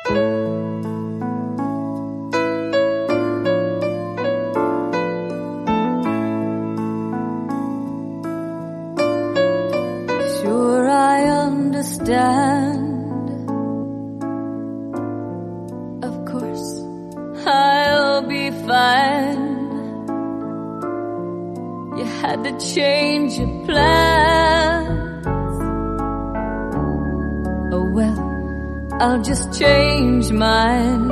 Sure, I understand. Of course, I'll be fine. You had to change your plans. Oh well, I'll just change mine.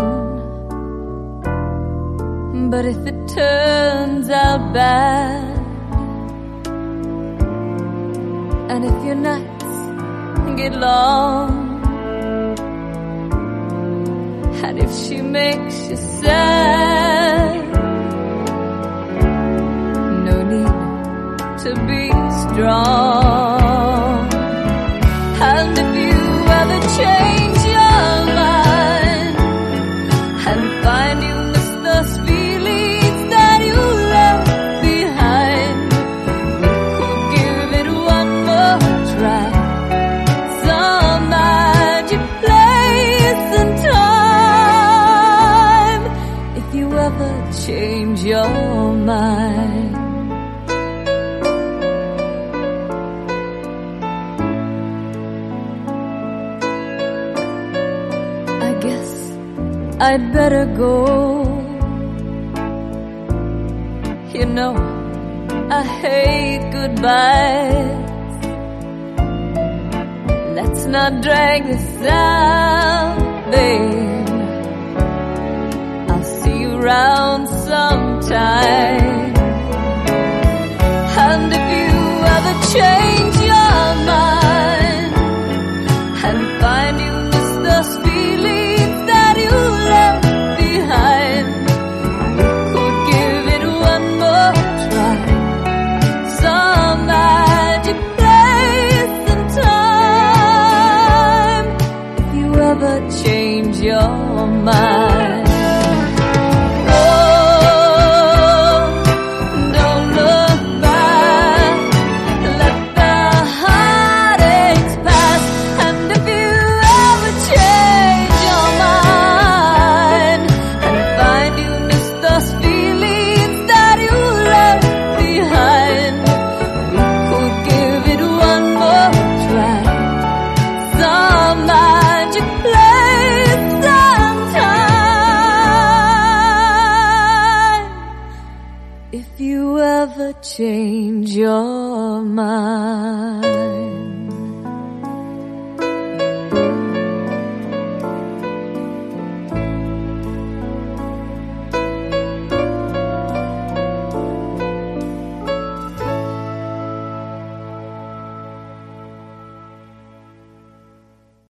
But if it turns out bad, and if your nights get long, and if she makes you sad, no need to be strong. And if you ever change your mind and find you miss those feelings that you left behind, we could give it one more try. Some magic place and time, if you ever change your mind. I'd better go. You know, I hate goodbyes. Let's not drag this out, babe. I'll see you around sometime. And if you ever change your mind and find you miss those feelings that you left behind, we could give it one more try. Some magic place and time, if you ever change your mind. Change your